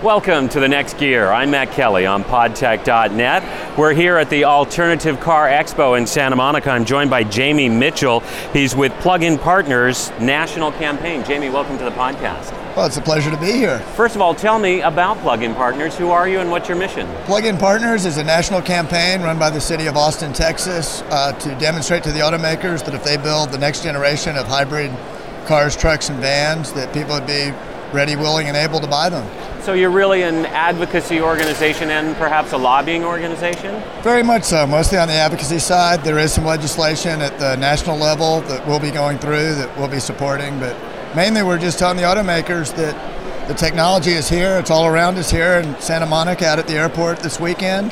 Welcome to The Next Gear. I'm Matt Kelly on podtech.net. We're here at the Alternative Car Expo in Santa Monica. I'm joined by Jamie Mitchell. He's with Plug-in Partners National Campaign. Jamie, welcome to the podcast. Well, it's a pleasure to be here. First of all, tell me about Plug-in Partners. Who are you and what's your mission? Plug-in Partners is a national campaign run by the city of Austin, Texas, to demonstrate to the automakers that if they build the next generation of hybrid cars, trucks, and vans, that people would be ready, willing, and able to buy them. So you're really an advocacy organization and perhaps a lobbying organization? Very much so. Mostly on the advocacy side. There is some legislation at the national level that we'll be going through, that we'll be supporting, but mainly we're just telling the automakers that the technology is here. It's all around us here in Santa Monica out at the airport this weekend.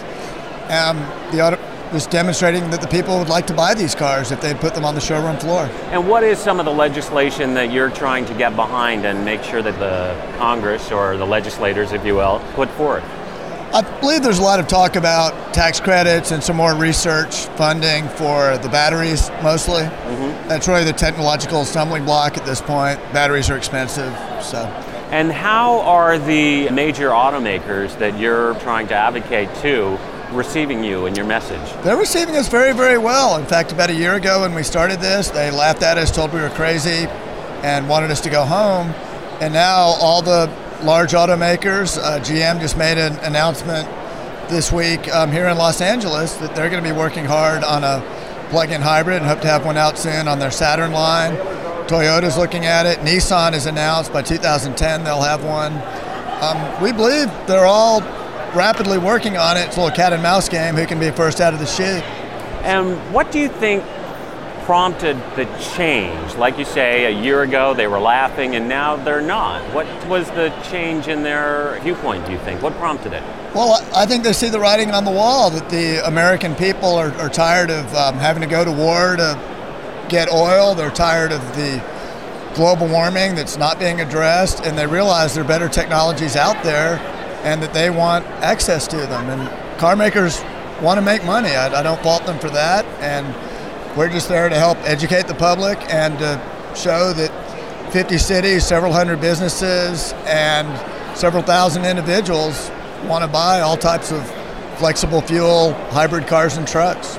Just demonstrating that the people would like to buy these cars if they'd put them on the showroom floor. And what is some of the legislation that you're trying to get behind and make sure that the Congress, or the legislators, if you will, put forth? I believe there's a lot of talk about tax credits and some more research funding for the batteries, mostly. Mm-hmm. That's really the technological stumbling block at this point. Batteries are expensive, so. And how are the major automakers that you're trying to advocate to receiving you and your message? They're receiving us very, very well. In fact, about a year ago when we started this, they laughed at us, told we were crazy, and wanted us to go home. And now all the large automakers, GM just made an announcement this week here in Los Angeles that they're going to be working hard on a plug-in hybrid and hope to have one out soon on their Saturn line. Toyota's looking at it. Nissan has announced by 2010 they'll have one. We believe they're all rapidly working on it. It's a little cat and mouse game, who can be first out of the chute. And what do you think prompted the change? Like you say, a year ago they were laughing and now they're not. What was the change in their viewpoint, do you think? What prompted it? Well, I think they see the writing on the wall, that the American people are tired of having to go to war to get oil. They're tired of the global warming that's not being addressed, and they realize there are better technologies out there and that they want access to them. And car makers want to make money. I don't fault them for that. And we're just there to help educate the public and to show that 50 cities, several hundred businesses, and several thousand individuals want to buy all types of flexible fuel, hybrid cars and trucks.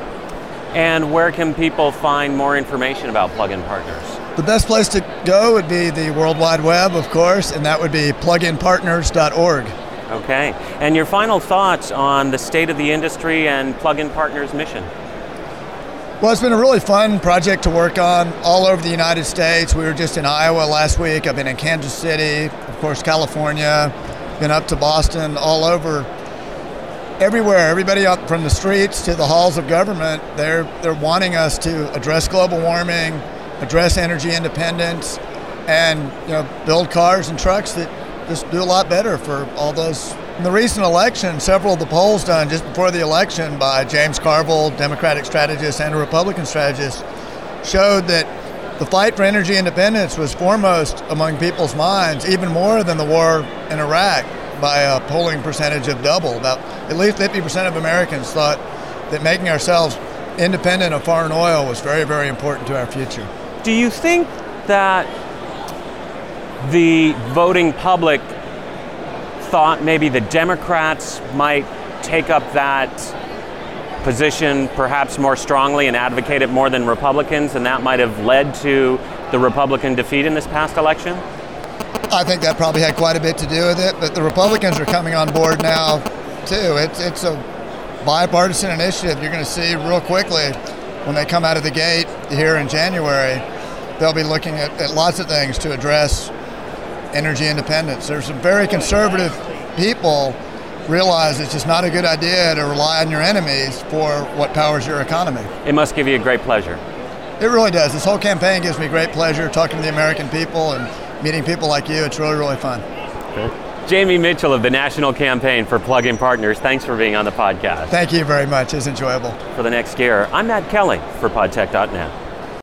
And where can people find more information about Plug-in Partners? The best place to go would be the World Wide Web, of course, and that would be pluginpartners.org. Okay. And your final thoughts on the state of the industry and Plug-in Partners' mission? Well, it's been a really fun project to work on all over the United States. We were just in Iowa last week. I've been in Kansas City, of course, California, been up to Boston, all over. Everywhere, everybody up from the streets to the halls of government, they're wanting us to address global warming, address energy independence, and build cars and trucks that just do a lot better for all those. In the recent election, several of the polls done just before the election by James Carville, Democratic strategist and a Republican strategist, showed that the fight for energy independence was foremost among people's minds, even more than the war in Iraq, by a polling percentage of double. About at least 50% of Americans thought that making ourselves independent of foreign oil was very, very important to our future. Do you think that the voting public thought maybe the Democrats might take up that position perhaps more strongly and advocate it more than Republicans, and that might have led to the Republican defeat in this past election? I think that probably had quite a bit to do with it, but the Republicans are coming on board now too. It's a bipartisan initiative. You're going to see real quickly when they come out of the gate here in January, they'll be looking at lots of things to address energy independence. There's some very conservative people realize it's just not a good idea to rely on your enemies for what powers your economy. It must give you a great pleasure. It really does. This whole campaign gives me great pleasure talking to the American people and meeting people like you. It's really, really fun. Okay. Jamie Mitchell of the National Campaign for Plug-in Partners, thanks for being on the podcast. Thank you very much. It's enjoyable. For The Next Gear, I'm Matt Kelly for podtech.net.